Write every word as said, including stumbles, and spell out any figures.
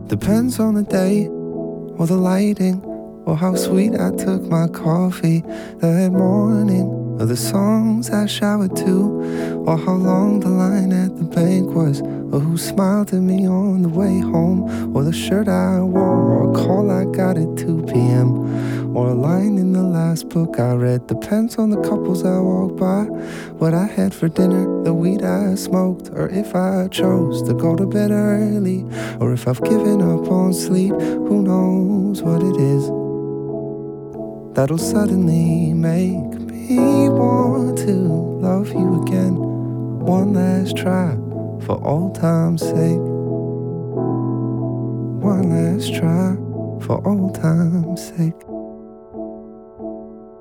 Depends on the day, or the lighting, or how sweet I took my coffee that morning, or the songs I showered to, or how long the line at the bank was, or who smiled at me on the way home, or the shirt I wore, or a call I got at two p.m., or a line in the last book I read. Depends on the couples I walk by, what I had for dinner, the weed I smoked, or if I chose to go to bed early, or if I've given up on sleep. Who knows what it is that'll suddenly make me want to love you again. One last try for old time's sake. One last try for old time's sake.